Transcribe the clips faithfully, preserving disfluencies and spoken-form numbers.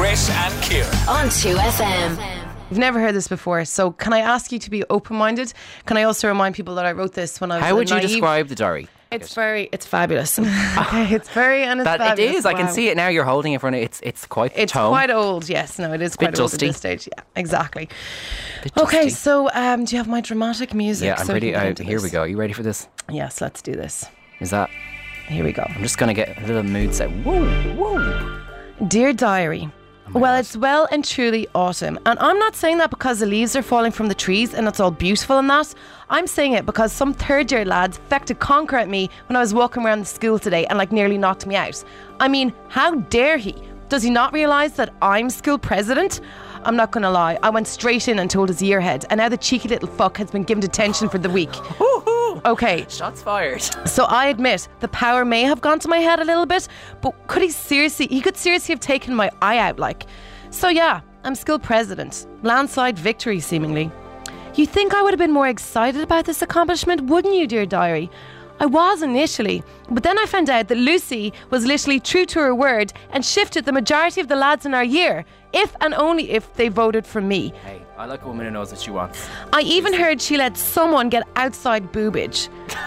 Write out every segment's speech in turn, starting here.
Chris and Ciara on two F M. You've never heard this before, so can I ask you to be open-minded? Can I also remind people that I wrote this when I was How would you naive? describe the diary? It's very, it's fabulous. Okay, it's very, and it's That fabulous. it is. I can Wow. see it now. You're holding it in front of it. It's it's quite It's tome. quite old, yes. No, it is Bit quite old dusty. at this stage. Yeah, exactly. Bit Okay, dusty. so um, do you have my dramatic music? Yeah, I'm so we ready. can get Uh, into here this? we go. Are you ready for this? Yes, let's do this. Is that? Here we go. I'm just gonna get a little mood set. Whoa, whoa. Dear Diary, well, God. it's well and truly autumn. And I'm not saying that because the leaves are falling from the trees and it's all beautiful and that. I'm saying it because some third year lads fecked to conquer at me when I was walking around the school today and like nearly knocked me out. I mean, how dare he? Does he not realise that I'm school president? I'm not going to lie, I went straight in and told his year head, and now the cheeky little fuck has been given detention for the week. Okay, Shots fired. so I admit the power may have gone to my head a little bit, but could he seriously, he could seriously have taken my eye out like. So yeah, I'm school president. Landslide victory seemingly. You think I would have been more excited about this accomplishment, wouldn't you, dear diary? I was initially, but then I found out that Lucy was literally true to her word and shifted the majority of the lads in our year, if and only if they voted for me. Hey, I like a woman who knows what she wants. I even heard she let someone get outside boobage.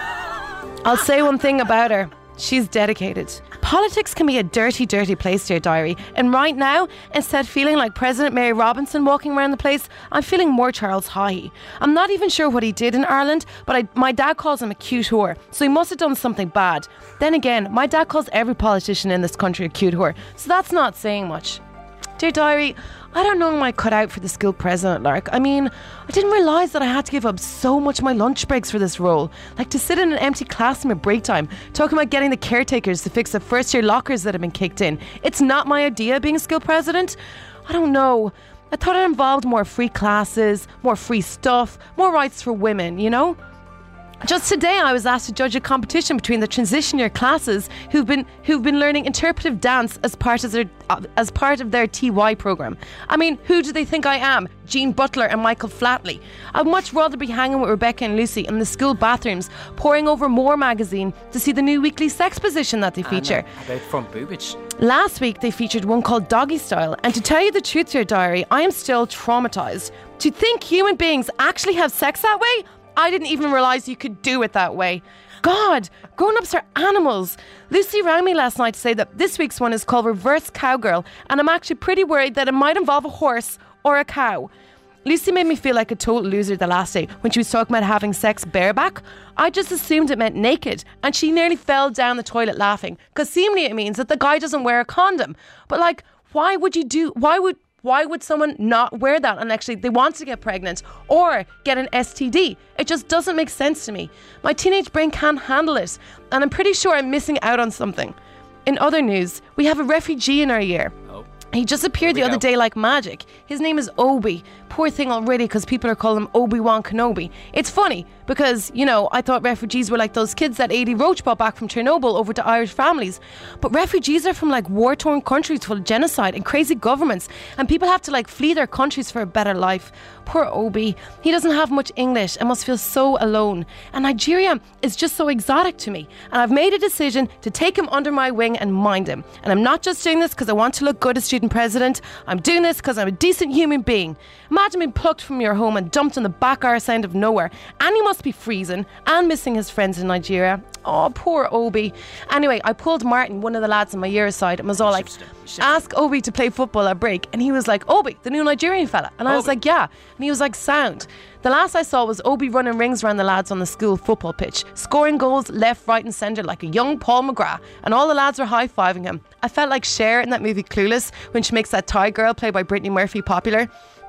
I'll say one thing about her. She's dedicated. Politics can be a dirty, dirty place, dear diary. And right now, instead of feeling like President Mary Robinson walking around the place, I'm feeling more Charles Haughey. I'm not even sure what he did in Ireland, but I, my dad calls him a cute whore, so he must have done something bad. Then again, my dad calls every politician in this country a cute whore, so that's not saying much. Dear diary, I don't know my cut out for the school president, Lark. I mean, I didn't realise that I had to give up so much of my lunch breaks for this role. Like to sit in an empty classroom at break time, talking about getting the caretakers to fix the first year lockers that have been kicked in. It's not my idea being school president. I don't know. I thought it involved more free classes, more free stuff, more rights for women, you know? Just today I was asked to judge a competition between the transition year classes who've been who've been learning interpretive dance as part of their uh, as part of their T Y program. I mean, who do they think I am? Jean Butler and Michael Flatley. I'd much rather be hanging with Rebecca and Lucy in the school bathrooms, poring over More magazine to see the new weekly sex position that they feature. And, uh, about front boobage. Last week they featured one called Doggy Style, and to tell you the truth, dear diary, I am still traumatised. To think human beings actually have sex that way? I didn't even realise you could do it that way. God, grown-ups are animals. Lucy rang me last night to say that this week's one is called Reverse Cowgirl, and I'm actually pretty worried that it might involve a horse or a cow. Lucy made me feel like a total loser the last day when she was talking about having sex bareback. I just assumed it meant naked, and she nearly fell down the toilet laughing, because seemingly it means that the guy doesn't wear a condom. But like, why would you do, why would... Why would someone not wear that and actually they want to get pregnant or get an S T D? It just doesn't make sense to me. My teenage brain can't handle it, and I'm pretty sure I'm missing out on something. In other news, we have a refugee in our year. Oh. He just appeared the we other go. day like magic. His name is Obi. Poor thing already because people are calling him Obi-Wan Kenobi. It's funny because, you know, I thought refugees were like those kids that Adi Roach brought back from Chernobyl over to Irish families. But refugees are from like war-torn countries full of genocide and crazy governments, and people have to like flee their countries for a better life. Poor Obi. He doesn't have much English and must feel so alone. And Nigeria is just so exotic to me. And I've made a decision to take him under my wing and mind him. And I'm not just doing this because I want to look good as student president. I'm doing this because I'm a decent human being. Imagine being plucked from your home and dumped on the back arse end of nowhere. And he must be freezing and missing his friends in Nigeria. Oh, poor Obi. Anyway, I pulled Martin, one of the lads in my year aside, and was all like, ask Obi to play football at break. And he was like, Obi, the new Nigerian fella. And I was Obi. like, yeah. And he was like, sound. The last I saw was Obi running rings around the lads on the school football pitch, scoring goals left, right and centre like a young Paul McGrath, and all the lads were high-fiving him. I felt like Cher in that movie Clueless when she makes that Thai girl played by Brittany Murphy popular.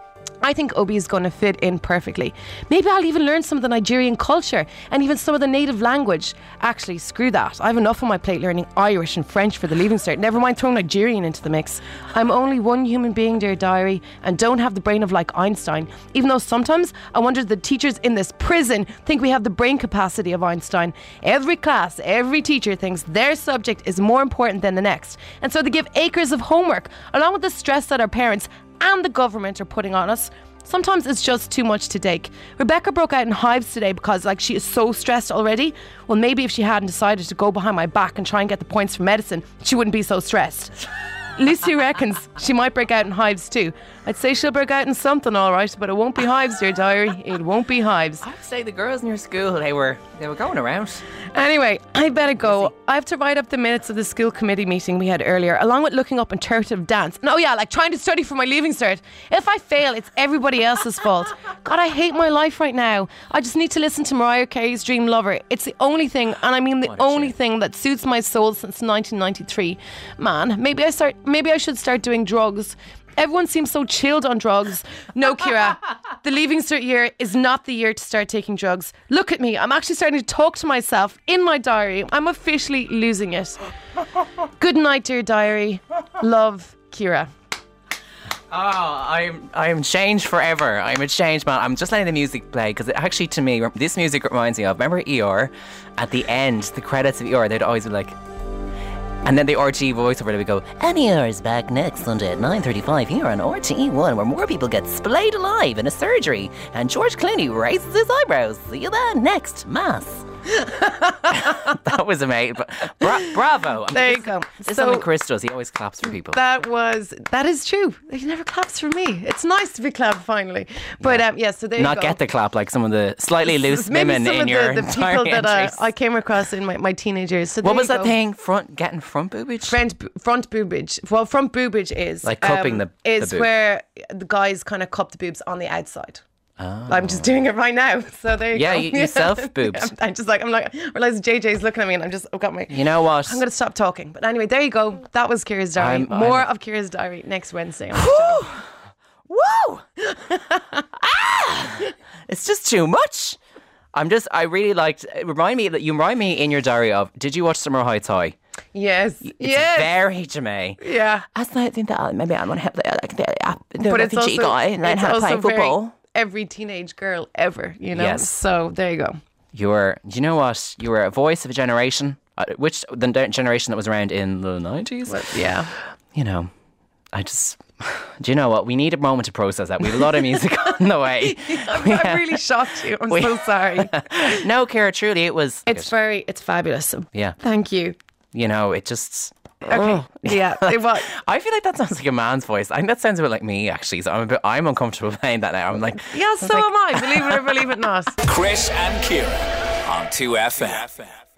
I think Obi is going to fit in perfectly. Maybe I'll even learn some of the Nigerian culture and even some of the native language. Actually, screw that. I have enough on my plate learning Irish and French for the Leaving Cert. Never mind throwing Nigerian into the mix. I'm only one human being, dear diary, and don't have the brain of like Einstein. Even though sometimes I wonder if the teachers in this prison think we have the brain capacity of Einstein. Every class, every teacher thinks their subject is more important than the next. And so they give acres of homework, along with the stress that our parents and the government are putting on us. Sometimes it's just too much to take. Rebecca broke out in hives today because like she is so stressed already. Well, maybe if she hadn't decided to go behind my back and try and get the points for medicine, she wouldn't be so stressed. Lucy reckons she might break out in hives too. I'd say she'll break out in something, all right, but it won't be hives, dear diary. It won't be hives. I would say the girls in your school, they were they were going around. Anyway, I better go. I have to write up the minutes of the school committee meeting we had earlier, along with looking up interpretive dance. And oh yeah, like trying to study for my leaving cert. If I fail, it's everybody else's fault. God, I hate my life right now. I just need to listen to Mariah Carey's Dream Lover. It's the only thing, and I mean the What a only shame. thing that suits my soul since nineteen ninety-three. Man, maybe I start. Maybe I should start doing drugs. Everyone seems so chilled on drugs. No, Ciara, the Leaving Cert year is not the year to start taking drugs. Look at me. I'm actually starting to talk to myself in my diary. I'm officially losing it. Good night, dear diary. Love, Ciara. Oh, I'm I'm changed forever. I'm a changed man. I'm just letting the music play because it actually, to me, this music reminds me of, remember E R? At the end, the credits of E R, they'd always be like, and then the R T E voiceover, they would go, and E R is back next Sunday at nine thirty-five here on R T E one, where more people get splayed alive in a surgery, and George Clooney raises his eyebrows. See you then next Mass. That was amazing. But bra- bravo. I mean, There you this- go. This is So- something Chris does. He always claps for people. That was, that is true. He never claps for me. It's nice to be clapped finally. But um, yeah, so there Not you go. get the clap like some of the slightly loose Maybe women some in of your the, the entire people that I, entries. I came across in my, my teenage years. So What there was you that go. thing? Front getting front boobage? Front, front boobage. Well, front boobage is Like cupping the- the is boob. where the guys kind of cup the boobs on the outside. Oh. I'm just doing it right now. So there you Yeah, go. you- you self-boobed. Yeah, I'm just like I'm like I realize J J's looking at me and I'm just I've got my. You know what? I'm going to stop talking. But anyway, there you go. That was Ciara's diary. I'm- More I'm- of Ciara's diary next Wednesday. on the show. Woo! ah! It's just too much. I'm just. I really liked. Remind me that you remind me in your diary of. Did you watch Summer Heights High? Yes. It's yes. very to me. yeah. I think that maybe I'm gonna help the like the, the But it's refugee also, guy and learn it's how to play also very football. every teenage girl ever, you know. Yes. So there you go. You're. Do you know what? You were a voice of a generation. Uh, which the generation that was around in the nineties. Yeah. You know, I just. Do you know what? We need a moment to process that. We have a lot of music on the way. I'm, I'm really shocked you. I'm We- so sorry. No, Ciara, truly, it was. It's very, it's fabulous. So Yeah. thank you. You know, it just. Okay. Oh. Yeah. It was. I feel like that sounds like a man's voice. I think that sounds a bit like me, actually. So I'm a bit, I'm uncomfortable playing that now. I'm like, Yeah, so am I. Believe it or believe it not. Chris and Ciara on two F M.